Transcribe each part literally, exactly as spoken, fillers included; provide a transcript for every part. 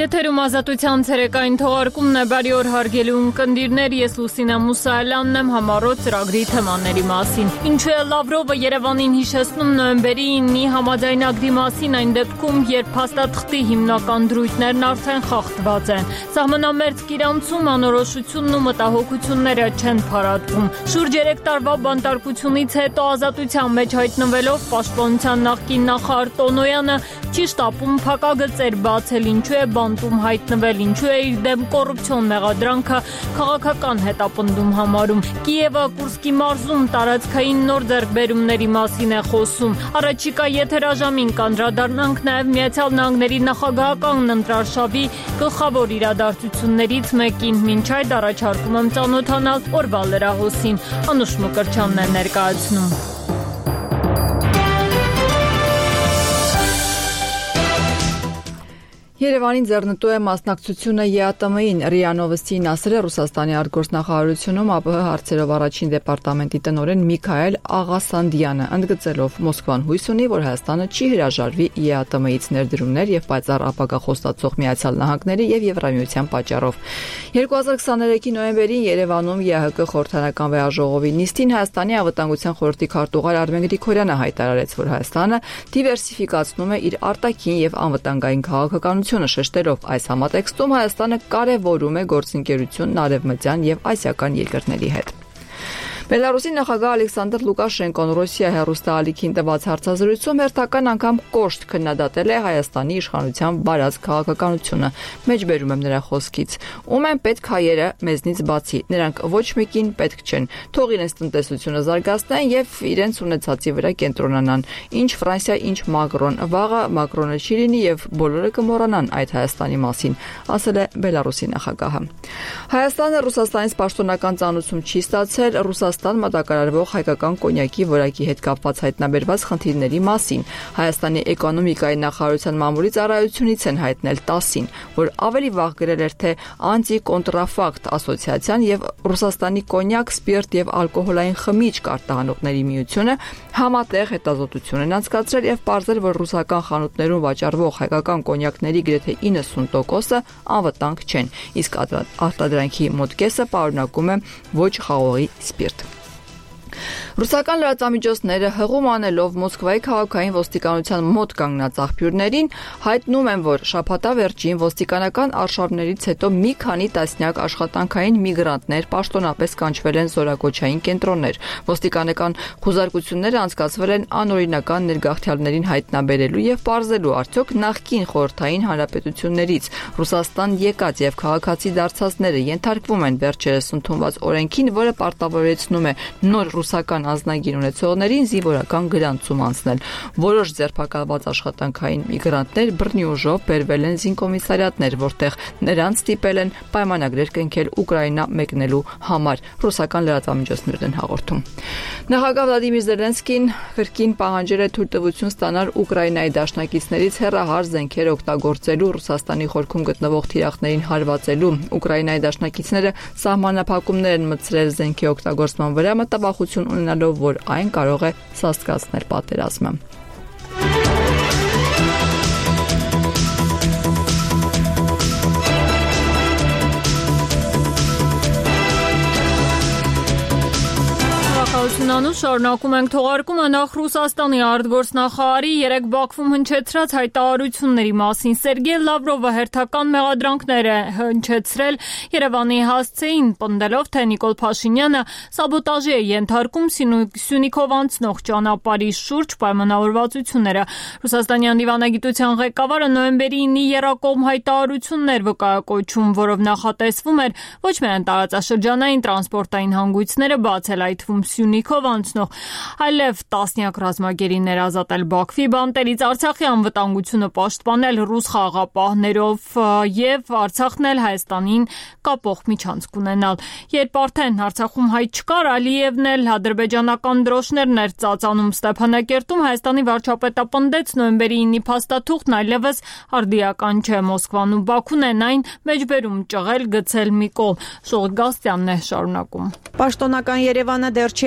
Եթերում ազատության ցերեկային թողարկումն է բարի օր հարգելի ունկնդիրներ, ես Լուսինե Մուսայելյանն եմ համառոտ ծրագրի թեմաների մասին։ Ինչու է Լավրովը Երևանին հիշեցնում նոյեմբերի ինի համաձայնագրի մասին այն դեպքում, երբ փաստաթղթի հիմնական դրույթներն արդեն խախտված են։ Սահմանամերձ Կիրանցում անորոշությունն ու մտահոգությունները չեն փարատվում։ Շուրջ երեք տարվա բանտարկությունից հետո ազատության մեջ հայտնվելով պաշտպանության նախկին նախարար Տոնոյանը չի շտապում փակագծեր բացել, ինչու է բանտում հայտնվել, ինչու է իր դեմ կոռուպցիոն մեղադրանքը քաղաքական հետապնդում համարում։ Կիևը Կուրսկի մարզում տարածքային նոր ձեռքբերումների մասին է խոսում։ Առաջիկա եթերաժամին կանդրադառնանք նաև Միացյալ Նահանգների նախագահական ընտրարշավի գլխավոր իրադարձություններից մեկին։ Մինչ այդ առաջարկում եմ ծանոթանալ օրվա լրահոսին։ Անուշ Մկրտչյանն է ներկայացնում։ Երևանին ձեռնտու է մասնակցությունը ԵԱՏՄ-ին, ՌԻԱ Նովոստիին ասել է Ռուսաստանի արտգործնախարարությունում ԱՊՀ հարցերով առաջին դեպարտամենտի տնօրեն Միքայել Աղասանդյանը, ընդգծելով Մոսկվան հույս ունի, որ Հայաստանը չի հրաժարվի ԵԱՏՄ-ից ներդրումներ եւ պայծառ ապագա խոստացող Միացյալ Նահանգների եւ Եվրամիության պատճառով։ երկու հազար քսաներեքի նոյեմբերին Երևանում ԵԱՀԿ խորհրդարանական վեհաժողովի նիստին Հայաստանի անվտանգության խորհրդի քարտուղար Արմեն Գրիգորյանը հայտարարեց, որ Հայաստանը դիվերսիֆիկացնում է իր արտաքին եւ անվտանգային քաղաքականությունը, շեշտելով այս համատեքստում Հայաստանը կարևորում է գործընկերությունն արևմտյան եւ ասիական երկրների հետ։ Բելարուսի նախագահ Ալեքսանդր Լուկաշենկոն Ռուսիա հեռուստաալիքին տված հարցազրույցում հերթական անգամ կոշտ քննադատել է Հայաստանի իշխանության բարած քաղաքականությունը։ Մեջբերում եմ նրա խոսքից. «Ում են պետք հայերը մեզնից բացի, նրանք ոչ մեկին պետք չեն, թող իրենց տնտեսությունը զարգացնեն եւ իրենց ունեցածի վրա կենտրոնանան։ Ինչ Ֆրանսիա, ինչ Մակրոն, վաղը Մակրոնը չի լինի եւ բոլորը կմոռանան այդ Հայաստանի մասին», ասել է Բելարուսի նախագահը։ Հայաստանը Ռուսաստանից պաշտոնական ծանուցում չի ստացել Ռուսաստան մատակարարվող հայկական կոնյակի որակի հետ կապված հայտնաբերված խնդիրների մասին։ Հայաստանի էկոնոմիկայի նախարարության մամուլի ծառայությունից են հայտնել տասին, որ ավելի վաղ գրել էր, թե անտի-կոնտրաֆակտ ասոցիացիան եւ Ռուսաստանի կոնյակ, սպիրտ եւ ալկոհոլային խմիչք արտահանողների միությունը համատեղ հետազոտություն են անցկացրել եւ պարզել, որ ռուսական խանութներում վաճառվող հայկական կոնյակների գրեթե իննսուն տոկոսը անվտանգ չեն, իսկ արտադրանքի մոտ կեսը պարունակում է ոչ խաղողի սպիրտ։ Ռուսական լրատվամիջոցները հղում անելով Մոսկվայի քաղաքային ոստիկանության մոտ կանգնած աղբյուրներին հայտնում են, որ շաբաթավերջին ոստիկանական արշավներից հետո մի քանի տասնյակ աշխատանքային միգրանտներ պաշտոնապես կանչվել են զորակոչային կենտրոններ։ Ոստիկանական խուզարկությունները անցկացվել են անօրինական ներգաղթյալներին հայտնաբերելու եւ պարզելու արդյոք նախկին խորհրդային հանրապետություններից Ռուսաստան եկած եւ քաղաքացի դարձածները ենթարկվում են վերջերս ընդունված օրենքին, որը պարտավորեցնում է նոր ռուսական անձնագիր ունեցողներին զինվորական գրանցում անցնել։ Որոշ ձերբակալված աշխատանքային միգրանտներ բռնի ուժով բերվել են զինկոմիսարիատներ, որտեղ նրանց ստիպել են պայմանագրեր կնքել Ուկրաինա մեկնելու համար, ռուսական լրատվամիջոցներն են հաղորդում։ Նախագահ Վլադիմիր Զելենսկին կրկին պահանջել է թույլտվություն ստանալ Ուկրաինայի դաշնակիցներից հեռահար զենքեր օգտագործելու, Ռուսաստանի խորքում գտնվող թիրախներին հարվածելու։ Ուկրաինայի դաշնակիցները սահմանափակումներ են մտցրել զենքի օգտագործման վրա, մտավախություն ունենալով, որ այն կարող է սաստկացնել պատերազմը։ Անուշ շարունակում ենք թողարկումը նախ Ռուսաստանի արտգործնախարարի երեք Բաքվում հնչեցրած հայտարարությունների մասին։ Սերգեյ Լավրովը հերթական մեղադրանքներ է հնչեցրել Երևանի հասցեին, պնդելով, թե Նիկոլ Փաշինյանը սաբոտաժի է ենթարկում Սյունիքով անցնող ճանապարհի շուրջ պայմանավորվածությունները։ Ռուսաստանյան դիվանագիտության ղեկավարը նոյեմբերի ինի եռակողմ հայտարարություններ վկայակոչում, որով նախատեսվում էր ոչ միայն տարածաշրջանային տրանսպորտային հանգույցները բացել, այդ թվում Սյունիքով անցնող, այլև տասնյակ ռազմագերիներ ազատել Բաքվի բանտերից, Արցախի անվտանգությունը պաշտպանել ռուս խաղաղապահներով եւ Արցախն էլ Հայաստանին կապող միջանցք ունենալ։ Երբ արդեն Արցախում հայ չկար, Ալիևն էլ ադրբեջանական դրոշներն էր ծածանում Ստեփանակերտում, Հայաստանի վարչապետը պնդեց նոյեմբերի ինի փաստաթուղթն այլևս արդիական չէ, Մոսկվան ու Բաքուն են այն մեջբերում ճղել գցել մի կողմ։ Շողիկ Գաստյանն է շարունակում։ Պաշտոնական Երևանը դեռ չի արձագանքում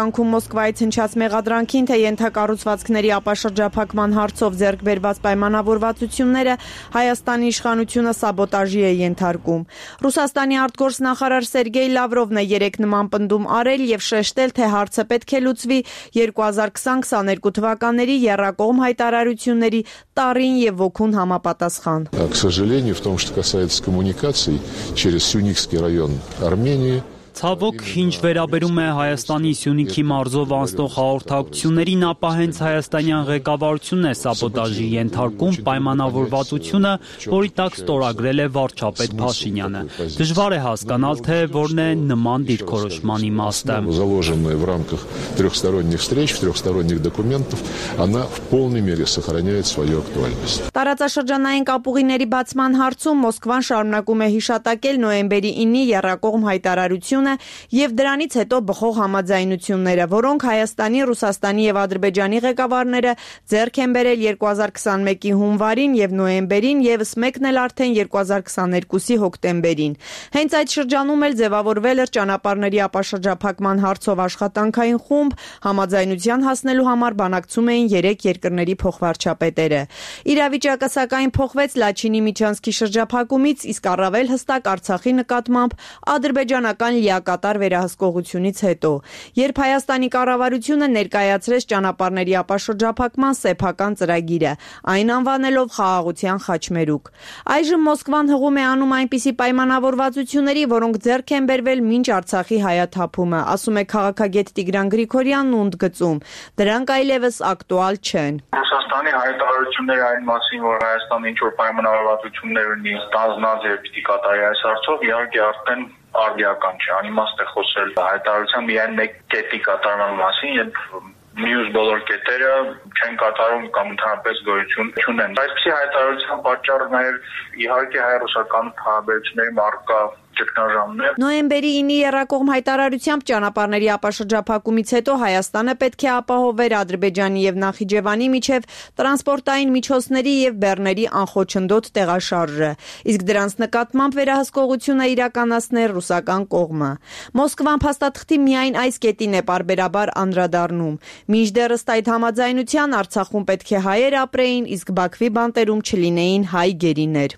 հետևանքում Մոսկվայից հնչած մեղադրանքին, թե ենթակառուցվածքների ապաշրջափակման հարցով ձեռք բերված պայմանավորվածությունները Հայաստանի իշխանությունը սաբոտաժի է ենթարկում։ Ռուսաստանի արտգործնախարար Սերգեյ Լավրովն է երեկ նման պնդում արել եւ շեշտել, թե հարցը պետք է լուծվի երկու հազար քսան քսաներկու թվականների եռակողմ հայտարարությունների տարին եւ ոգուն համապատասխան։ К сожалению, в том, что касается коммуникаций через Сюникский район Армении, Ցավոք, ինչ վերաբերում է Հայաստանի Սյունիքի մարզով անցնող հաղորդակցություններին, ապա հենց հայաստանյան ղեկավարությունն է սաբոտաժի ենթարկում պայմանավորվածությունը, որի տակ ստորագրել է վարչապետ Փաշինյանը։ Դժվար է հասկանալ, թե որն է նման դիրքորոշման իմաստը։ Заложенная в рамках трехсторонних встреч, трехсторонних документов, она в полной мере сохраняет свою актуальность. Տարածաշրջանային կապուղիների բացման հարցում Մոսկվան շարունակում է հիշատակել նոյեմբերի ինի եռակողմ հայտարարությունը եւ դրանից հետո բխող համաձայնությունները, որոնք Հայաստանի, Ռուսաստանի եւ Ադրբեջանի ղեկավարները ձեռք են բերել երկու հազար քսաներկուի հունվարին եւ նոյեմբերին, եւս մեկն էլ արդեն երկու հազար քսաներկուի հոկտեմբերին։ Հենց այդ շրջանում էլ ձևավորվել էր ճանապարհների ապաշրջափակման հարցով աշխատանքային խումբ, համաձայնության հասնելու համար բանակցում էին երեք երկրների փոխվարչապետերը։ Իրավիճակը սակայն փոխվեց Լաչինի Միչանսկի շրջափակումից, իսկ առավել հստակ Արցախի նկատմամբ ադրբեջանական կատար վերահսկողությունից հետո, երբ Հայաստանի կառավարությունը ներկայացրեց ճանապարհների ապաշրջափակման սեփական ծրագիրը, այն անվանելով խաղաղության խաչմերուկ։ Այժմ Մոսկվան հղում է անում այնպիսի պայմանավորվածությունների, որոնք ձեռք են բերվել մինչ Արցախի հայաթափումը, ասում է քաղաքագետ Տիգրան Գրիգորյանն ու ընդգծում, դրանք այլևս ակտուալ չեն։ Ռուսաստանի հայտարարությունները այն մասին, որ Հայաստանը ինչ որ պայմանավորվածություններ ունի ստանձնած եւ պիտի կատարի այս հարցով, իհարկե արդեն արդիական չէ, անիմաստ է խոսել հայտարարության միայն մեկ կետի կատարման մասին, երբ մյուս բոլոր կետերը չեն կատարում կամ ընդհանրապես գոյություն չունեն։ Այսպիսի հայտարարության պատճառը նաև իհարկե հայ-ռուսական հարաբերությունների առկա ճգնաժամներ։ Նոյեմբերի ինի եռակողմ հայտարարությամբ ճանապարհների ապաշրջափակումից հետո Հայաստանը պետք է ապահովեր Ադրբեջանի եւ Նախիջևանի միջև տրանսպորտային միջոցների եւ բեռների անխոչնդոտ տեղաշարժը, իսկ դրանց նկատմամբ վերահսկողությունը իրականացներ ռուսական կողմը։ Մոսկվան փաստաթղթի միայն այս կետին է պարբերաբար անդրադառնում։ Մինչդեռ ըստ այդ համաձայնության Արցախում պետք է հայեր ապրեին, իսկ Բաքվի բանտերում չլինեին հայ գերիներ։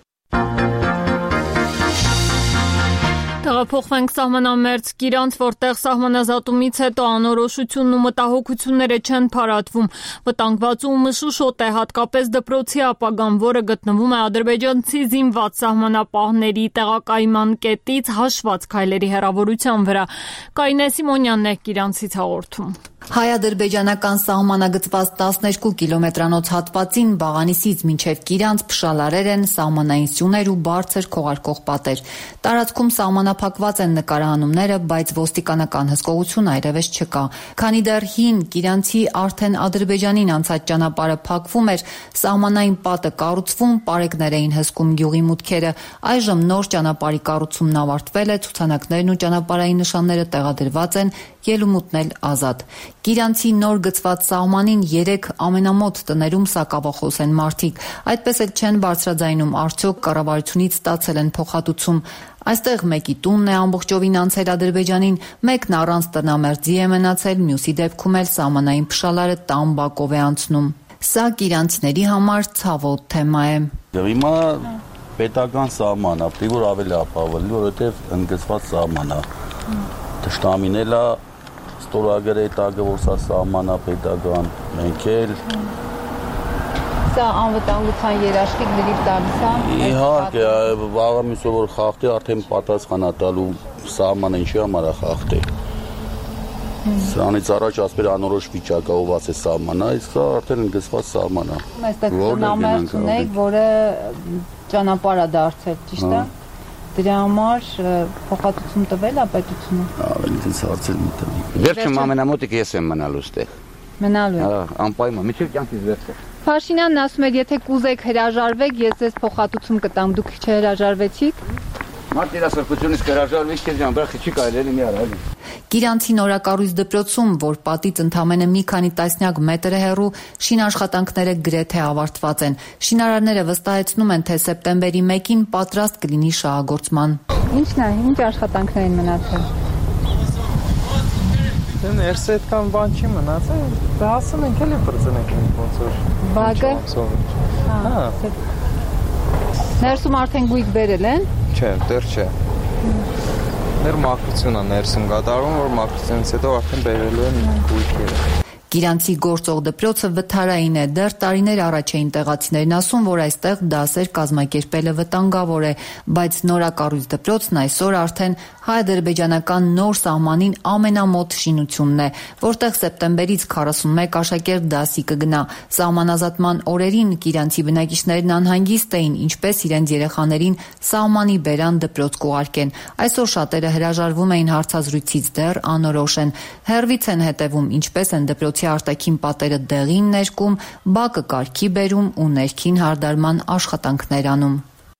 Տեղափոխվենք սահմանամերձ Կիրանց, որտեղ սահմանազատումից հետո անորոշությունն ու մտահոգությունները չեն փարատվում։ Վտանգված ու մշուշոտ է հատկապես դպրոցի ապագան, որը գտնվում է ադրբեջանցի զինված սահմանապահների տեղակայման կետից հաշված քայլերի հեռավորության վրա։ Կայնե Սիմոնյանն է Կիրանցից հաղորդում։ Հայ-ադրբեջանական սահմանագծված տասներկու կիլոմետրանոց հատվածին Բաղանիսից մինչև Կիրանց փշալարեր են, սահմանային սյուներ ու բարձր քողարկող պատեր։ Տարածքում սահմանափակված են նկարահանումները, բայց ոստիկանական հսկողություն այլևս չկա։ Քանի դեռ հին Կիրանցի արդեն Ադրբեջանին անցած ճանապարհը փակվում էր, սահմանային պատը կառուցվում, պարեկներ էին հսկում գյուղի մուտքերը։ Այժմ նոր ճանապարհի կառուցումն ավարտվել է, ցուցանակներն ու ճանապարհային նշանները տեղադրված են, ելումուտն էլ ազատ։ Կիրանցի նոր գծված սահմանին երեք ամենամոտ տներում սակավախոս են մարդիկ։ Այդպես էլ չեն բարձրաձայնում, արդյոք կառավարությունից ստացել են փոխհատուցում։ Այստեղ մեկի տունն է ամբողջովին անցել Ադրբեջանին, մեկն առանց տնամերձի է մնացել, մյուսի դեպքում էլ սահմանային փշալարը տան բակով է անցնում։ Սա կիրանցիների համար ցավոտ թեմա է։ Հիմա պետական սահման է, պիտի որ ավելի ապահովելի, որովհետև ընդգծված սահման է։ Դաշտամին էլ է ստորագրել է տակը, որ սա սահմանապետական, մենք էլ սա անվտանգության երաշխիք լրիվ տալիս է։ Իհարկե, վաղը միսը որ խախտի արդեն պատասխան է տալու սահմանը ինչի համար է խախտի։ Սրանից առաջ ասպեր անորոշ վիճակը ով ասե սահմանը, իսկ սա արդեն ընդգծված սահման է։ Այստեղ տնամերձ ունեք, որը ճանապարհ է դարձել, ճիշտ է։ Դրա համար փոխհատուցում տվել է պետությունը։ Ավելի դից հարցեր մի տվի։ Վերջում ամենամոտիկը ես եմ մնալու ստեղ։ Մնալու եք։ Հա, անպայման, միջև կյանքից վերջը։ Փաշինյանն ասում էր, եթե կուզեք հրաժարվեք, ես ձեզ փոխհատուցում կտամ, դուք չհրաժարվեցիք։ Մարտիրասրբությունից հրաժարվեք, քեզ բախի չի կարելի մի արա։ Կիրանցի նորակառույց դպրոցում, որ պատից ընդամենը մի քանի տասնյակ մետր է հեռու, շինաշխատանքները գրեթե ավարտված են։ Շինարարները վստահեցնում են, թե սեպտեմբերի մեկին պատրաստ կլինի շահագործման։ Ինչն է, ինչ աշխատանքներ են մնացել։ Ներսը այդքան բան չի մնացել, հասնենք էլի բրծնենք ոնց որ։ Բակը։ Հա։ Ներսում արդեն գույք բերել են։ Չէ, դեռ չէ։ Դեռ մաքրությունն է ներսում կատարվում, որ մաքրությունից հետո արդեն բերելու են գույքերը։ Գիրանցի գործող դպրոցը վթարային է, դեռ տարիներ առաջ էին տեղացիներն ասում, որ այստեղ դասեր կազմակերպելը վտանգավոր է, բայց նորակառույց դպրոցն այսօր արդեն հայ-ադրբեջանական նոր սահմանին ամենամոտ շինությունն է, որտեղ սեպտեմբերից քառասունմեկ աշակերտ դասի կգնա։ Սահմանազատման օրերին Գիրանցի բնակիչներն անհանգիստ էին, ինչպես իրենց երեխաներին սահմանի բերան դպրոց կուղարկեն։ Այսօր շատերը հրաժարվում էին հարցազրույցից, դեռ անորոշ են։ Հեռվից են հետևում, ինչպես են դպրոցի արտաքին պատերը դեղին ներկում, բակը կարգի բերում ու ներքին հարդարման աշխատանքներ անում։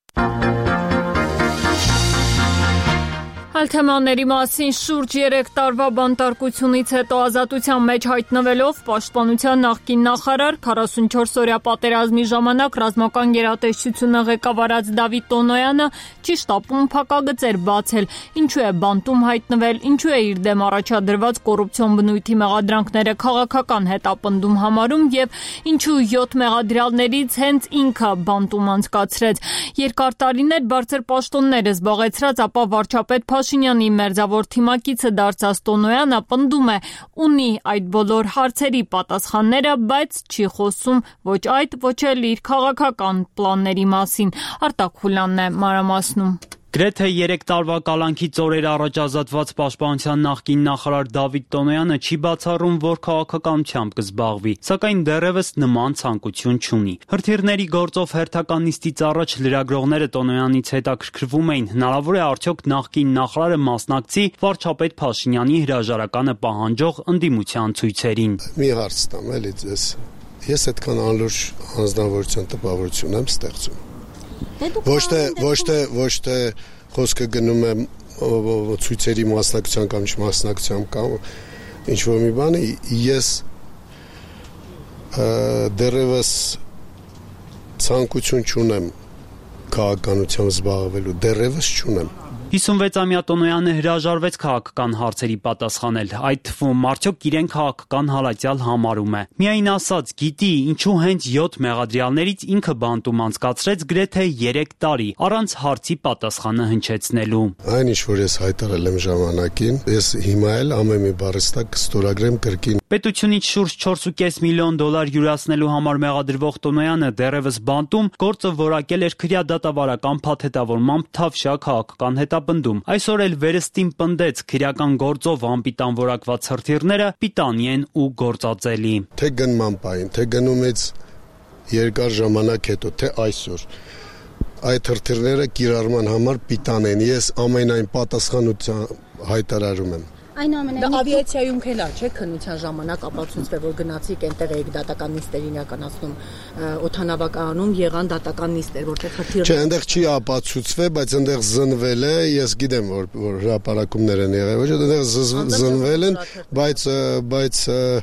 Այլ թեմաների մասին շուրջ երեք տարվա բանտարկությունից հետո ազատության մեջ հայտնվելով պաշտպանության նախկին նախարար քառասունչորս-օրյա պատերազմի ժամանակ ռազմական գերատեսչությունը ղեկավարած Դավիթ Տոնոյանը ճիշտ ապում փակագծեր բացել, ինչու է բանտում հայտնվել, ինչու է իր դեմ առաջադրված կոռուպցիոն բնույթի մեղադրանքները քաղաքական հետապնդում համարում եւ ինչու յոթ մեղադրյալներից հենց ինքը բանտում անցկացրեց։ Երկար տարիներ բարձր պաշտոններ զբաղեցրած, ապա վարչապետ Փաշինյանի մերձավոր թիմակիցը դարձած Տոնոյանը պնդում է, ունի այդ բոլոր հարցերի պատասխանները, բայց չի խոսում ոչ այդ, ոչ էլ իր քաղաքական պլանների մասին։ Արտակ Խուլյանն է մանրամասնում։ Գրեթե երեք տարվա կալանքից օրեր առաջ ազատված պաշտպանության նախկին նախարար Դավիթ Տոնոյանը չի բացառում, որ քաղաքականությամբ կզբաղվի, սակայն դեռևս նման ցանկություն չունի։ Հրթիռների գործով հերթական նիստից առաջ լրագրողները Տոնոյանից հետաքրքրվում էին, հնարավոր է արդյոք նախկին նախարարը մասնակցի վարչապետ Փաշինյանի հրաժարականը պահանջող ընդդիմության ցույցերին։ Մի հարց տամ էլի ձեզ։ Ես այդքան անլուրջ անձնավորության տպավորություն եմ ստեղծում։ Ոչ թե ոչ թե ոչ թե խոսքը գնում է ցույցերի մասնակցության կամ չմասնակցության կամ ինչ որ մի բանի, ես դեռևս ցանկություն չունեմ քաղաքականությամբ զբաղվելու, դեռևս չունեմ։ հիսունվեցամյա Տոնոյանը հրաժարվեց քաղաքական հարցերի պատասխանել, այդ թվում արդյոք իրեն քաղաքական հալածյալ համարում է։ Միայն ասաց, գիտի, ինչու հենց յոթ մեղադրյալներից ինքը բանտում անցկացրեց գրեթե երեք տարի, առանց հարցի պատասխանը հնչեցնելու։ Այն ինչ որ ես հայտարարել եմ ժամանակին, ես հիմա էլ ամեն մի բառստակ կստորագրեմ կրկին։ Պետությունից շուրջ չորս ու կես միլիոն դոլար յուրացնելու համար մեղադրվող Տոնոյանը դեռևս բանտում գործը որակել էր քրեադատավարական փաթեթավորմամբ Թավշյա քաղաքական հետապնդում։ Այսօր էլ վերստին պնդեց քրեական գործով անպիտան որակված հրթիռները պիտանի են ու գործածելի։ Թե գնման պահին, թե գնումից երկար ժամանակ հետո, թե այսօր այդ հրթիռները կիրառման համար պիտան են։ Ես ամենայն պատասխանությամբ հայտարարում եմ։ Դա ավիացիայում քելա, չէ՞, քննության ժամանակ ապացուցվել, որ գնացիք այնտեղ եք դատական նիստերին իրականացնում, օդանավականում եղան դատական նիստեր, որտեղ հրթիռ։ Չէ, այնտեղ չի ապացուցվել, բայց այնտեղ զնվել է, ես գիտեմ, որ որ հրապարակումներ են եղել, ոչ այնտեղ զնվել են, բայց բայց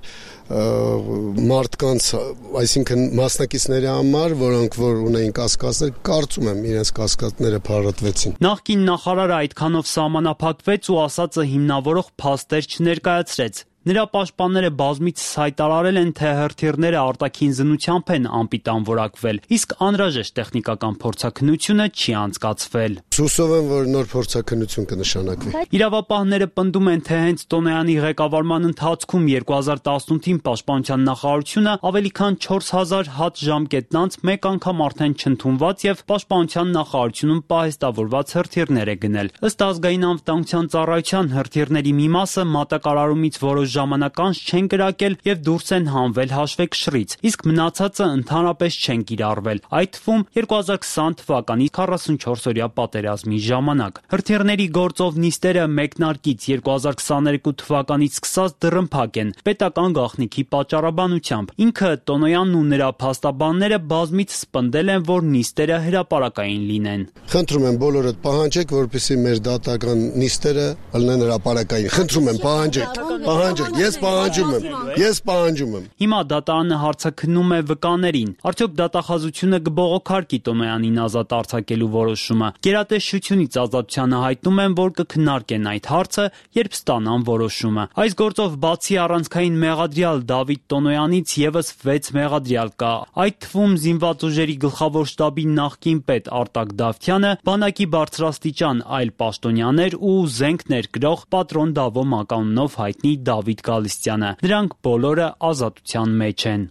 մարդկանց, այսինքն մասնակիցների համար, որոնք որ ունեին կասկածներ, կարծում եմ իրենց կասկածները փարատվեցին։ Նախկին նախարարը այդքանով սահմանափակվեց ու ասածը հիմնավորող փաստեր չներկայացրեց։ Նրա պաշտպանները բազմիցս հայտարարել են, թե հրթիռները արտաքին զնությամբ են անպիտան որակվել, իսկ անհրաժեշտ տեխնիկական փորձաքննությունը չի անցկացվել։ Հուսով եմ, որ նոր փորձաքննություն կնշանակվի։ Իրավապահները պնդում են, թե հենց Տոնոյանի ղեկավարման ընթացքում երկու հազար տասնութին պաշտպանության նախարարությունը ավելի քան չորս հազար հատ ժամկետնանց մեկ անգամ արդեն չընդունված եւ պաշտպանության նախարարությունում պահեստավորված հրթիռներ է գնել։ Ըստ ազգային անվտանգության ծառայության հրթիռների մի մասը մատակարարումից որոշ ժամանակ անց չեն կրակել եւ դուրս են հանվել հաշվեկշռից, իսկ մնացածը ընդհանրապես չեն կիրառվել, այդ թվում երկու հազար քսան թվականի քառասունչորս-օրյա պատերազմի ժամանակ։ Հրթիռների գործով նիստերը մեկնարկից երկու հազար քսաներկու թվականից սկսած դռնփակ են պետական գաղտնիքի պատճառաբանությամբ։ Ինքը Տոնոյանն ու նրա փաստաբանները բազմիցս պնդել են, որ նիստերը հրապարակային լինեն։ Խնդրում եմ բոլորդ պահանջեք, որպեսզի մեր դատական նիստերը լինեն հրապարակային։ Խնդրում եմ, պահանջեք, պահանջեք պահանջեք, ես պահանջում եմ, ես պահանջում եմ։ Հիմա դատարանը հարցաքննում է վկաներին։ Արդյոք դատախազությունը կբողոքարկի Տոնոյանին ազատ արձակելու որոշումը։ Գերատեսչությունից ազատությանը հայտնում են, որ կքննարկեն այդ հարցը, երբ ստանան որոշումը։ Այս գործով բացի առանցքային մեղադրյալ Դավիթ Տոնոյանից եւս վեց մեղադրյալ կա։ Այդ թվում զինված ուժերի գլխավոր շտաբի նախկին պետ Արտակ Դավթյանը, բանակի բարձրաստիճան այլ պաշտոնյաներ ու զենք ներկրող պատրոն Դավո մականունով հայտնի Դավիթ Գալստյանը։ Նրանք բոլորը ազատության մեջ են։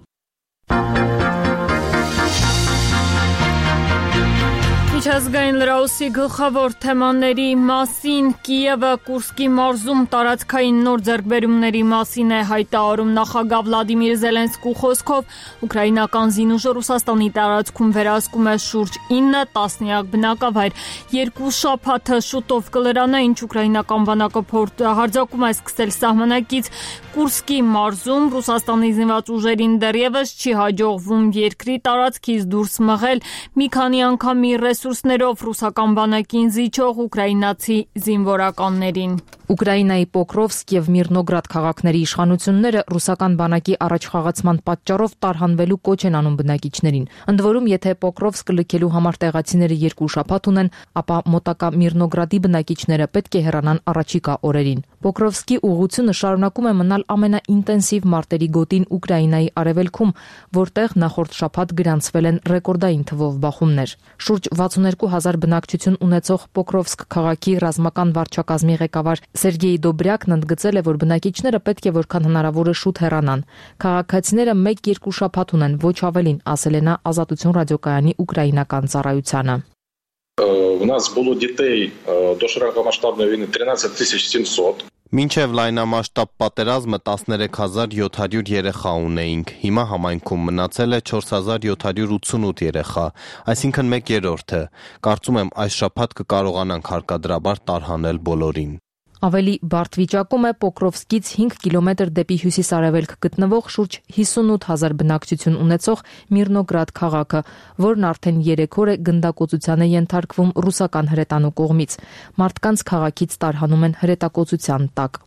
Միջազգային լրահոսի գլխավոր թեմաների մասին Կիևը Կուրսկի մարզում տարածքային նոր ձեռքբերումների մասին է հայտարարում նախագահ Վլադիմիր Զելենսկու խոսքով ուկրաինական զինուժը Ռուսաստանի տարածքում վերահսկում է շուրջ ինը տասնյակ բնակավայր։ Երկու շաբաթը շուտով կլրանա, ինչ ուկրաինական բանակը հարձակում է սկսել սահմանակից Կուրսկի մարզում Ռուսաստանի զինված ուժերին դեռևս չի հաջողվում երկրի տարածքից դուրս մղել մի քանի անգամ իր ռեսուրսներով ռուսական բանակին զիջող ուկրաինացի զինվորականներին։ Ուկրաինայի Պոկրովսկ եւ Միրնոգրադ քաղաքների իշխանությունները ռուսական բանակի առաջխաղացման պատճառով տարհանվելու կոչ են անում բնակիչներին։ Ընդ որում, եթե Պոկրովսկը լքելու համար տեղացիները երկու շաբաթ ունեն, ապա մոտակա Միրնոգրադի բնակիչները պետք է հեռանան առաջիկա օրերին։ Պոկրովսկի ուղղությունը շարունակում է մնալ ամենաինտենսիվ մարտերի գոտին Ուկրաինայի արևելքում, որտեղ նախորդ շաբաթ գրանցվել են ռեկորդային թվով բախումներ։ Շուրջ վաթսունհինգ հազար բնակչություն ունեցող Պոկրովսկ քաղաքի ռազմական վարչակազմի ղեկավար Սերգեյ Դոբրյակն ընդգծել է, որ բնակիչները պետք է որքան հնարավոր է շուտ հեռանան։ Քաղաքացիները մեկ-երկու շաբաթ ունեն, ոչ ավելին, ասել է նա Ազատություն ռադիոկայանի ուկրաինական ծառայությանը։ У нас было детей до широкомасштабной войны тринадцать тысяч семьсот. Մինչև լայնամասշտաբ պատերազմը տասներեք հազար յոթ հարյուր երեխա ունեինք, հիմա համայնքում մնացել է չորս հազար յոթ հարյուր ութսունութ երեխա, այսինքն մեկ երրորդը։ Կարծում եմ այս շաբաթ կկարողանանք հարկադրաբար տարհանել բոլորին։ Ավելի բարդ վիճակում է Պոկրովսկից հինգ կիլոմետր դեպի հյուսիս-արևելք գտնվող շուրջ հիսունութ հազար բնակչություն ունեցող Միրնոգրադ քաղաքը, որն արդեն երեք օր է գնդակոծության է ենթարկվում ռուսական հրետանու կողմից։ Մարդկանց քաղաքից տարհանում են հրետակոծության տակ։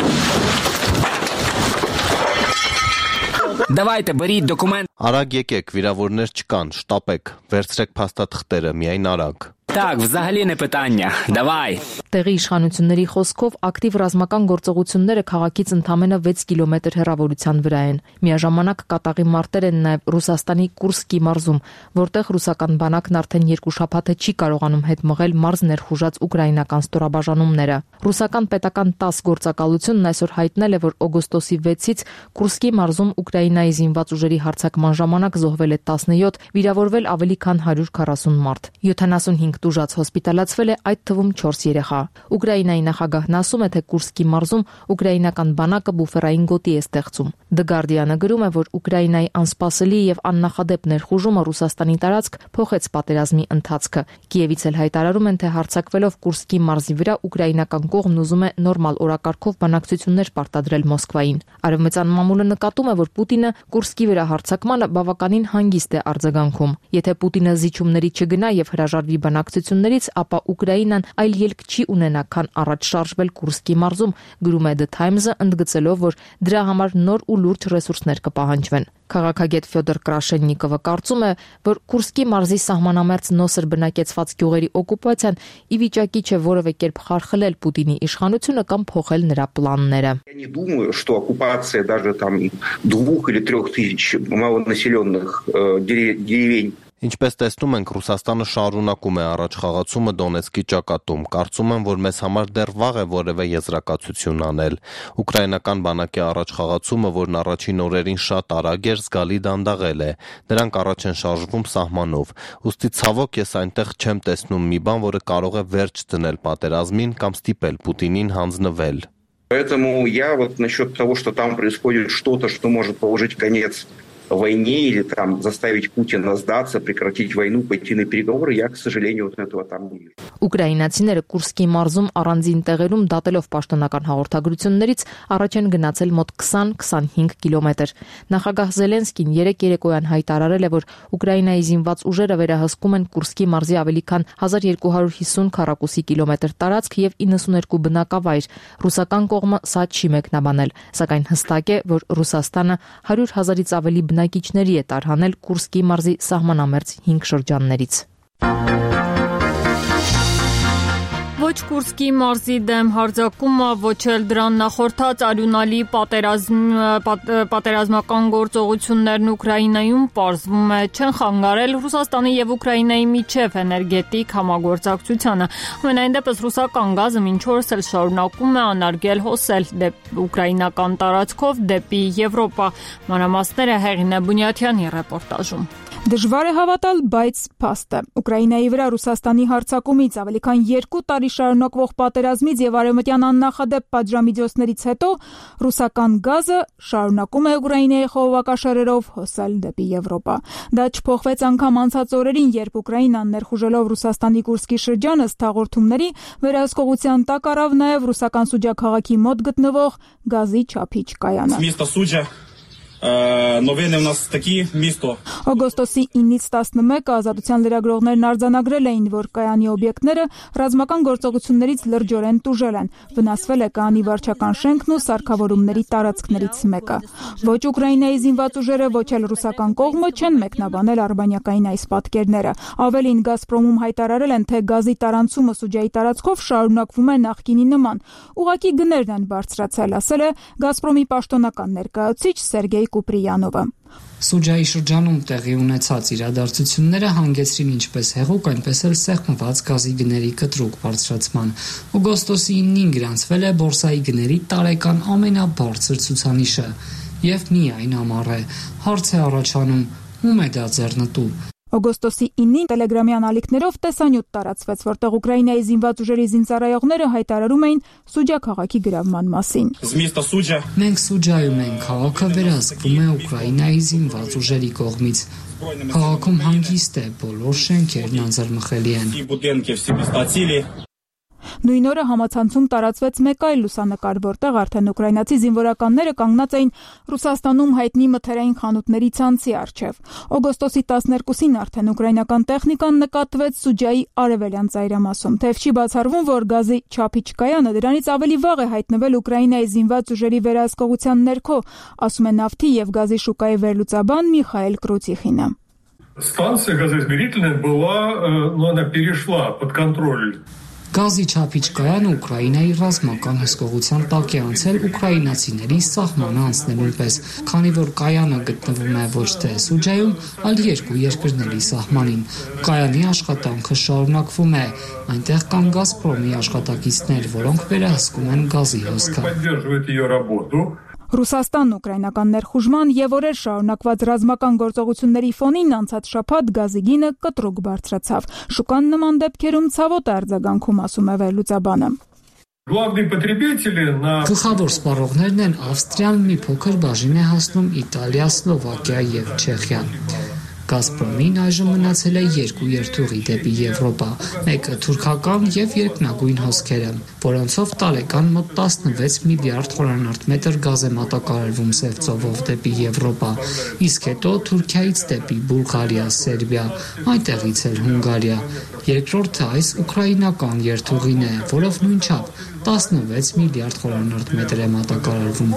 Давайте, беріть документ. Արագ եկեք, վիրավորներ չկան, շտապեք, վերցրեք փաստաթղթերը, միայն արագ։ Так, взагалі не питання. Давай. Տեղի իշխանությունների խոսքով ակտիվ ռազմական գործողությունները քաղաքից ընդամենը վեց կիլոմետր հեռավորության վրա են։ Միաժամանակ կատաղի մարտեր են նաև Ռուսաստանի Կուրսկի մարզում, որտեղ ռուսական բանակն արդեն երկու շաբաթ է չի կարողանում հետ մղել մարզ ներխուժած ուկրաինական ստորաբաժանումները։ Ռուսական պետական տաս գործակալությունն այսօր հայտնել է, որ օգոստոսի վեցից Կուրսկի մարզում Ուկրաինայի զինված ուժերի հարձակման ժամանակ զոհվել է տասնյոթ, վիրավորվել ավելի քան հարյուր քառասուն մարդ։ յոթանասունհինգ տուժած հոսպիտալացվել է, այդ թվում չորս երեխա։ Ուկրաինայի նախագահն ասում է, թե Կուրսկի մարզում ուկրաինական բանակը բուֆերային գոտի է ստեղծում։ The Guardian-ը գրում է, որ Ուկրաինայի անսպասելի եւ աննախադեպ ներխուժումը Ռուսաստանի տարածք փոխեց պատերազմի ընթացքը։ Կիևից էլ հայտարարում են, թե հարձակվելով Կուրսկի մարզի վրա ուկրաինական կողմն ուզում է նորմալ օրակարգով բանակցություններ պարտադրել Մոսկվային։ Արևմտյան մամուլը նկատում է, որ Պուտինը Կուրսկի վրա հարձակմանը բավականին հանգիստ է արձագանքում։ Եթե Պուտինը զիջումների չգնա եւ հրաժարվի բանակցություններից, ապա Ուկրաինան այլ ելք չի ունենա, քան առաջ շարժվել Կուրսկի մարզում, գրում է The Times-ը, ընդգծելով, որ դրա համար նոր ու լուրջ ռեսուրսներ կպահանջվեն։ Քաղաքագետ Ֆյոդոր Կրաշեննիկովը կարծում է, որ Կուրսկի մարզի սահմանամերձ նոսր բնակեցված գյուղերի օկուպացիան ի վիճակի չէ որևէ кերպ խարխլել Պուտինի իշխանությունը կամ փոխել нրա планները։ Я не думаю, что оккупация даже там двух или трех тысяч малонаселенных деревень. Ինչպես տեսնում ենք, Ռուսաստանը շարունակում է առաջխաղացումը Դոնեցկի ճակատում։ Կարծում եմ, որ մեզ համար դեռ վաղ է որևէ եզրակացություն անել։ Ուկրաինական բանակի առաջխաղացումը, որն առաջին օրերին շատ արագ էր, զգալի դանդաղել է։ Նրանք առաջ են շարժվում սահմանով։ Ուստի ցավոք ես այնտեղ չեմ տեսնում մի բան, որը կարող է վերջ դնել պատերազմին կամ ստիպել Պուտինին հանձնվել։ Поэтому я вот насчет того, что там происходит что-то, что может положить конец войне или там заставить Путина сдаться, прекратить войну, пойти на переговоры, я, к сожалению, вот этого там не вижу. Ուկրաինացիները Կուրսկի մարզում առանձին տեղերում դատելով պաշտոնական հաղորդագրություններից առաջ են գնացել մոտ քսան-քսանհինգ կիլոմետր։ Նախագահ Զելենսկին երեկ երեկոյան հայտարարել է, որ Ուկրաինայի զինված ուժերը վերահսկում են Կուրսկի մարզի ավելի քան հազար երկու հարյուր հիսուն քառակուսի կիլոմետր տարածք եւ իննսուներկու բնակավայր։ Ռուսական կողմը սա չի մեկնաբանել, սակայն հստակ է, որ Ռուսաստանը հարյուր հազարից ավելի բնակիչների է տարհանել Կուրսկի մարզի սահմանամերձ հինգ շրջաններից։ Ոչ Կուրսկի մարզի դեմ հարձակումը, ոչ էլ դրան նախորդած արյունալի պատերազմ, պատ, պատերազմական գործողություններն Ուկրաինայում պարզվում է չեն խանգարել Ռուսաստանի եւ Ուկրաինայի միջև էներգետիկ համագործակցությանը։ Ամենայն դեպս ռուսական գազը մինչ օրս էլ շարունակում է անարգել հոսել դեպի ուկրաինական տարածքով դեպի Եվրոպա։ Մանրամասները Հեղինե Բունյաթյանի ռեպորտաժում։ Դժվար է հավատալ, բայց փաստ է։ Ուկրաինայի վրա Ռուսաստանի հարձակումից ավելի քան երկու տարի շարունակվող պատերազմից եւ արևմտյան աննախադեպ պատժամիջոցներից հետո ռուսական գազը շարունակում է Ուկրաինայի խողովակաշարերով հոսել դեպի Եվրոպա։ Դա չփոխվեց անգամ անցած օրերին, երբ Ուկրաինան ներխուժելով Ռուսաստանի Կուրսկի շրջանը հաղորդումների վերահսկողության տակ առավ նաեւ ռուսական Սուջա քաղաքի մոտ գտնվող գազի չափիչ կայանը։ Новини у нас такі місто. Օգոստոսի ինից տասնմեկը ազատության լրագրողներն արձանագրել էին, որ կայանի օբյեկտները ռազմական գործողություններից լրջորեն տուժել են։ Վնասվել է կայանի վարչական շենքն ու սարքավորումների տարածքներից մեկը։ Ոչ Ուկրաինայի զինված ուժերը, ոչ էլ ռուսական կողմը չեն մեկնաբանել արբանյակային այս պատկերները։ Ավելին Գազպրոմում հայտարարել են, թե գազի տարանցումը Սուջայի տարածքով շարունակվում է նախկինի նման։ Ուղղակի գներն են բարձրացել, ասել է Գազպրոմի պաշտոնական ներկայացուցիչ Սերգեյ Կուպրիյանովը։ Սուջայի շրջանում տեղի ունեցած իրադարձությունները հանգեցրին ինչպես հեղուկ, այնպես էլ սեղմված գազի գների կտրուկ բարձրացման։ Օգոստոսի իննին գրանցվել է բորսայի գների տարեկան ամենաբարձր ցուցանիշը եւ միայն ամառ է։ Հարց է առաջանում՝ ում է դա ձեռնտու։ Օգոստոսի ինին տելեգրամյան ալիքներով տեսանյութ տարածվեց, որտեղ Ուկրաինայի զինված ուժերի զինծառայողները հայտարարում էին Սուջա քաղաքի գրավման մասին։ Մենք Սուջայում ենք, քաղաքը վերահսկվում է Ուկրաինայի զինված ուժերի կողմից։ Քաղաքում հանգիստ է, բոլոր շենքերն անձեռնմխելի են։ Նույն օրը համացանցում տարածվեց մեկ այլ լուսանկար, որտեղ արդեն ուկրաինացի զինվորականները կանգնած էին Ռուսաստանում հայտնի մթերային խանութների ցանցի առջև։ Օգոստոսի տասներկուսին արդեն ուկրաինական տեխնիկան նկատվեց Սուջայի արևելյան ծայրամասում։ Թեև չի բացառվում, որ գազի չափիչ կայանը դրանից ավելի վաղ է հայտնվել Ուկրաինայի զինված ուժերի վերահսկողության ներքո, ասում է նավթի եւ գազի շուկայի վերլուծաբան Միխայել Կրուցիխինը։ Станция газоизмерительная была, но она перешла под контроль. Գազի չափիչ կայանը Ուկրաինայի ռազմական հսկողության տակ է անցել ուկրաինացիների սահմանը անցնելուն պես, քանի որ կայանը գտնվում է ոչ թե Սուջայում, այլ երկու երկրների սահմանին։ Կայանի աշխատանքը շարունակվում է, այնտեղ կան Գազպրոմի աշխատակիցներ, որոնք վերահսկում են գազի հոսքը։ Ռուսաստանն ուկրաինական ներխուժման եւ օրեր շարունակված ռազմական գործողությունների ֆոնին անցած շաբաթ գազի գինը կտրուկ բարձրացավ։ Շուկան նման դեպքերում ցավոտ է արձագանքում, ասում է վերլուծաբանը։ Գլխավոր սպառողներն են Ավստրիան, մի փոքր բաժին է հասնում Իտալիա, Սլովակիա եւ Չեխիա։ Գազպրոմին այժմ մնացել է երկու երթուղի դեպի Եվրոպա, մեկը թուրքական եւ երկնագույն հոսքերը, որոնցով տարեկան մոտ տասնվեց միլիարդ խորանարդ մետր գազ է մատակարարվում Սև ծովով դեպի Եվրոպա, իսկ հետո Թուրքիայից դեպի Բուլղարիա, Սերբիա, այնտեղից էլ Հունգարիա։ Երկրորդը այս ուկրաինական երթուղին է, որով նույնչափ տասնվեց միլիարդ խորանարդ մետր է մատակարարվում։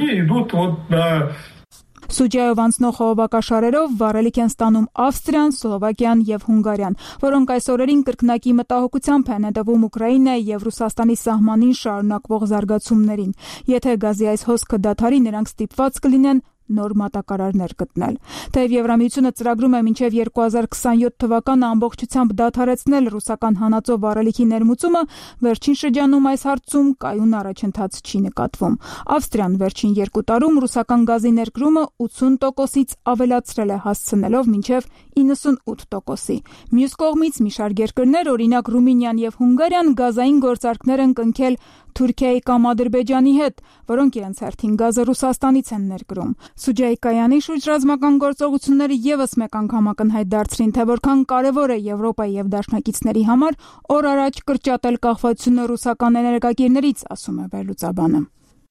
Սուջայով անցնող խողովակաշարերով վառելիք են ստանում Ավստրիան, Սլովակիան եւ Հունգարիան, որոնք այս օրերին կրկնակի մտահոգությամբ են հետևում Ուկրաինայի եւ Ռուսաստանի սահմանին շարունակվող զարգացումներին։ Եթե գազի այս հոսքը դադարի, նրանք ստիպված կլինեն նոր մատակարարներ գտնել։ Թեև Եվրամիությունը ծրագրում է մինչև երկու հազար քսանյոթ թվականը ամբողջությամբ դադարեցնել ռուսական հանածո վառելիքի ներմուծումը, վերջին շրջանում այս հարցում կայուն առաջընթաց չի նկատվում։ Ավստրիան վերջին երկու տարում ռուսական գազի ներկրումը ութսուն տոկոսից ավելացրել է, հասցնելով մինչև իննսունութ տոկոսի։ Մյուս կողմից մի շարք երկրներ, օրինակ Ռումինիան եւ Հունգարիան, գազային գործարքներ են կնքել Թուրքիայի կամ Ադրբեջանի հետ, որոնք իրենց հերթին գազը Ռուսաստանից են ներկրում։ Սուջայի կայանի շուրջ ռազմական գործողությունները եւս մեկ անգամ ակնհայտ դարձրին, թե որքան կարեւոր է Եվրոպայի եւ դաշնակիցների համար օր առաջ կրճատել կախվածությունը ռուսական էներգակիրներից, ասում է վերլուծաբանը։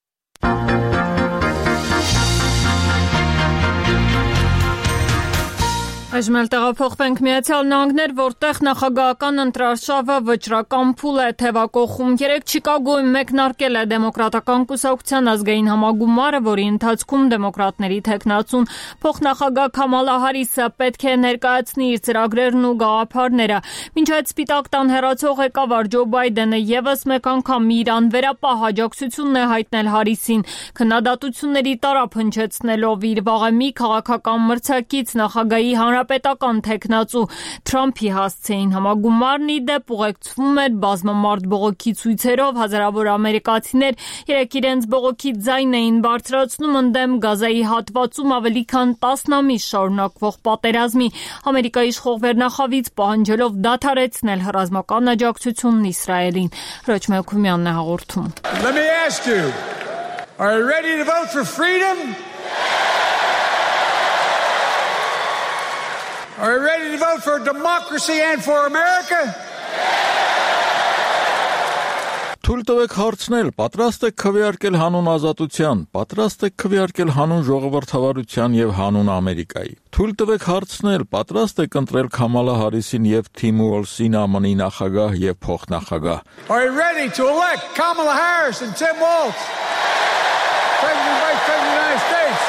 Այժմ էլ տեղափոխվենք Միացյալ Նահանգներ, որտեղ նախագահական ընտրարշավը վճռական փուլ է թևակողում։ Երեկ Չիկագոյում մեկնարկել է դեմոկրատական կուսակցության ազգային համագումարը, որի ընթացքում դեմոկրատների թեկնածուն փոխնախագահ Քամալա Հարիսը պետք է ներկայացնի իր ծրագրերն ու գաղափարները։ Մինչ այդ Սպիտակ տան հեռացող ղեկավար Ջո Բայդենը եւս մեկ անգամ իր անվերապահ աջակցությունն է հայտնել Հարիսին, քննադատությունների տարափ հնչեցնելով իր վաղեմի քաղաքական մրցակից նախագահի Պետական թեկնածու Թրամփի հասցեին համագումարն ի դեպ ուղեկցվում էր բազմամարդ բողոքի ցույցերով, հազարավոր ամերիկացիներ երեկ իրենց բողոքի ձայն էին բարձրացնում ընդդեմ Գազայի հատվածում ավելի քան տասն ամիս շարունակվող պատերազմի, Ամերիկայի իշխող վերնախավից պահանջելով դադարեցնել ռազմական աջակցությունն Իսրայելին։ Ռոջ Մելքումյանն է հաղորդում։ Let me ask you, are you ready to vote for freedom? Are you ready to vote for democracy and for America? Թույլ տվեք հարցնել, պատրաստ եք քվեարկել հանուն ազատության, պատրաստ եք քվեարկել հանուն ժողովրդավարության եւ հանուն Ամերիկայի։ Թույլ տվեք հարցնել, պատրաստ եք ընտրել Քամալա Հարիսին եւ Թիմ Ուոլսին Ա Մ Ն-ի նախագահ եւ փոխնախագահ։ Are you ready to elect Kamala Harris and Tim Walz, President and Vice President of the United States?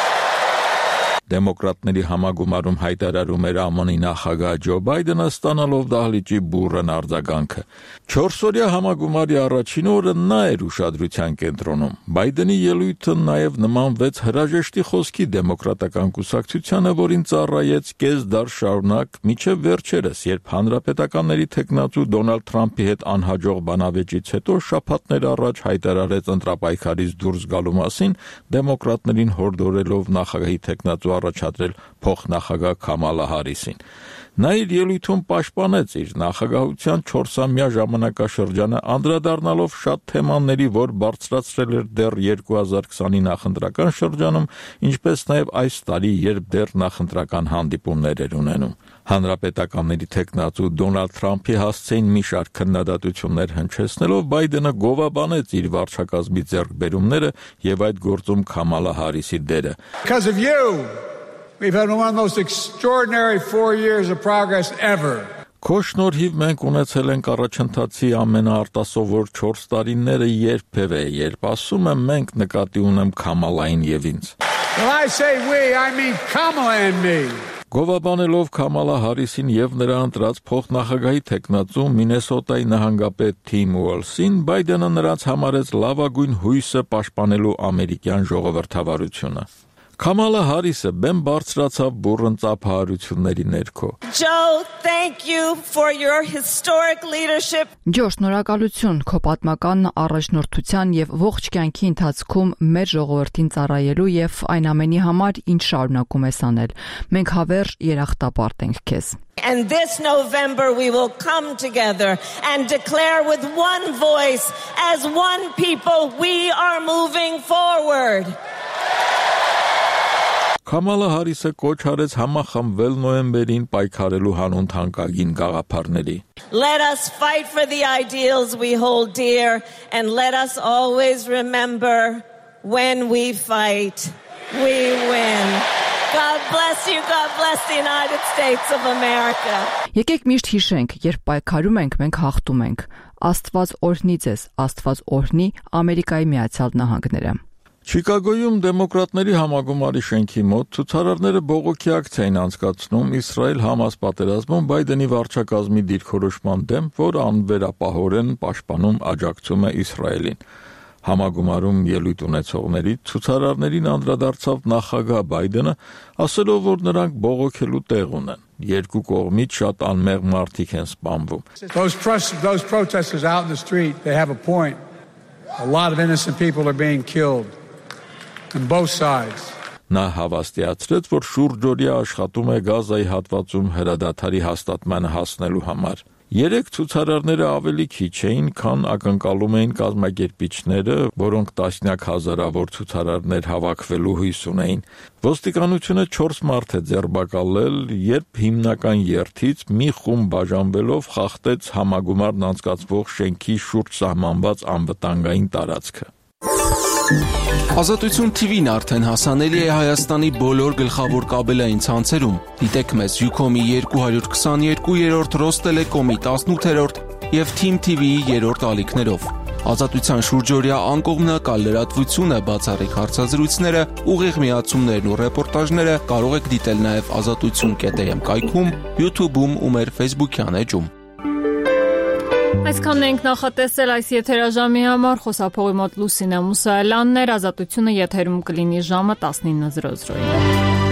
Դեմոկրատների համագումարում հայտարարում էր Ա Մ Ն-ի նախագահ Ջո Բայդենը ստանալով դահլիճի բուրըն արձագանքը։ Չորսօրյա համագումարի առաջին օրը նա էր ուշադրության կենտրոնում։ Բայդենի ելույթը նաև նմանվեց հրաժեշտի խոսքի դեմոկրատական կուսակցությանը, որին ծառայեց կես դար շարունակ մինչև վերջերս, երբ հանրապետականների թեկնածու Դոնալդ Թրամփի հետ անհաջող բանավեճից հետո շաբաթներ առաջ հայտարարեց ընտրապայքարից դուրս գալու մասին, դեմոկրատներին հորդորելով նախագահի թեկնածու առաջադրել փոխնախագահ Քամալա Հարիսին։ Նա իր ելույթում պաշտպանեց իր նախագահության չորսամյա ժամանակաշրջանը, անդրադառնալով շատ թեմաների, որ բարձրացրել էր դեռ երկու հազար քսանի նախընտրական շրջանում, ինչպես նաև այս տարի, երբ դեռ նախընտրական հանդիպումներ էր ունենում։ Հանրապետականների թեկնածու Դոնալդ Թրամփի հասցեին մի շարք քննադատություններ հնչեցնելով Բայդենը գովաբանեց իր վարչակազմի ձեռքբերումները եւ այդ գործում Քամալա Հարիսի դերը։ Because of you, we've had one of the most extraordinary four years of progress ever. Քո շնորհիվ մենք ունեցել ենք առաջընթացի ամենաարտասովոր չորս տարիները երբևէ, երբ ասում եմ մենք, նկատի ունեմ Քամալային եւ ինձ։ When I say we, I mean Kamala and me. Գովաբանելով Քամալա Հարիսին եւ նրա ընտրած փոխնախագահի թեկնածու Մինեսոտայի նահանգապետ Թիմ Ուոլսին, Բայդենը նրանց համարեց լավագույն հույսը պաշտպանելու ամերիկյան ժողովրդավարությունը։ Քամալա Հարիսը բեմ բարձրացավ բուրըն ծափահարությունների ներքո։ Joe, thank you for your historic leadership. Ջո, շնորհակալություն քո պատմական առաջնորդության եւ ողջ կյանքի ընթացքում մեր ժողովրդին ծառայելու եւ այն ամենի համար, ինչ շարունակում ես անել։ Մենք հավերժ երախտապարտ ենք քեզ։ And this November we will come together and declare with one voice, as one people, we are moving forward. Քամալա Հարիսը կոչ արեց համախմբվել նոյեմբերին պայքարելու հանուն թանկագին գաղափարների։ Let us fight for the ideals we hold dear and let us always remember when we fight, we win. God bless you, God bless the United States of America. Եկեք միշտ հիշենք, երբ պայքարում ենք, մենք հաղթում ենք։ Աստված օրհնի ձեզ, Աստված օրհնի Ամերիկայի Միացյալ Նահանգները։ Չիկագոյում դեմոկրատների համագումարի շենքի մոտ ցուցարարները բողոքի ակցիա են անցկացնում Իսրայել-Համաս պատերազմում Բայդենի վարչակազմի դիրքորոշման դեմ, որ անվերապահորեն պաշտպանում աջակցում է Իսրայելին։ Համագումարում ելույթ ունեցողների ցուցարարներին անդրադարձավ նախագահ Բայդենը, ասելով, որ նրանք բողոքելու տեղ ունեն։ Երկու կողմից շատ անմեղ մարդիկ են սպանվում։ Those those protesters out in the street, they have a point. A lot of innocent people are being killed. On both sides. Նա հավաստիացրեց, որ շուրջօրյա աշխատում է Գազայի հատվածում հրադադարի հաստատմանը հասնելու համար։ Երեք ցուցարարները ավելի քիչ էին, քան ակնկալում էին կազմակերպիչները, որոնք տասնյակ հազարավոր ցուցարարներ հավաքվելու հույս ունեին։ Ոստիկանությունը չորս մարդ է ձերբակալել, երբ հիմնական երթից մի խումբ բաժանվելով խախտեց համագումարն անցկացվող շենքի շուրջ սահմանված անվտանգային տարածքը։ Ազատություն T V-ն արդեն հասանելի է Հայաստանի բոլոր գլխավոր կաբելային ցանցերում։ Դիտեք մեզ Ucom-ի երկու քսաներկու, Ռոստելեկոմի տասնութերորդ եւ Team T V-ի երրորդ ալիքներով։ Ազատության շուրջօրյա անկողմնակալ լրատվությունը, բացառիկ հարցազրույցները, ուղիղ միացումներն ու ռեպորտաժները կարող եք դիտել նաեւ ազատություն կետ am կայքում, YouTube-ում ու մեր Facebook-յան էջում։ Այսքանն ենք նախատեսել այս եթերաժամի համար, խոսափողի մոտ Լուսինե Մուսայելյանն էր, ազատությունը եթերում կլինի ժամը տասնինը զրո զրոյին։